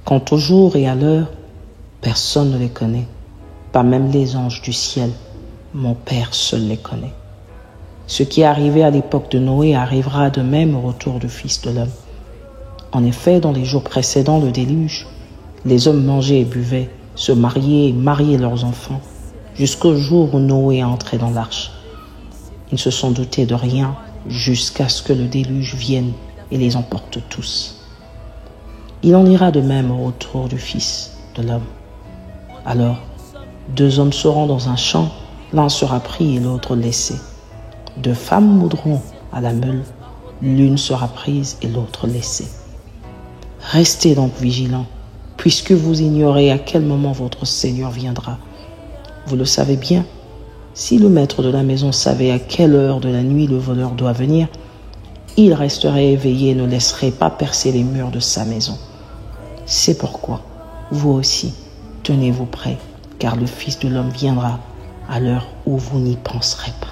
Quant au jour et à l'heure, personne ne les connaît, pas même les anges du ciel. Mon Père seul les connaît. Ce qui est arrivé à l'époque de Noé arrivera de même au retour du Fils de l'homme. En effet, dans les jours précédant le déluge, les hommes mangeaient et buvaient, se mariaient et mariaient leurs enfants, jusqu'au jour où Noé est entré dans l'arche. Ils ne se sont doutés de rien jusqu'à ce que le déluge vienne et les emporte tous. Il en ira de même au retour du Fils de l'homme. Alors, 2 hommes seront dans un champ, l'un sera pris et l'autre laissé. 2 femmes moudront à la meule, l'une sera prise et l'autre laissée. Restez donc vigilants, puisque vous ignorez à quel moment votre Seigneur viendra. Vous le savez bien, si le maître de la maison savait à quelle heure de la nuit le voleur doit venir, il resterait éveillé et ne laisserait pas percer les murs de sa maison. C'est pourquoi, vous aussi, tenez-vous prêts, car le Fils de l'homme viendra à l'heure où vous n'y penserez pas.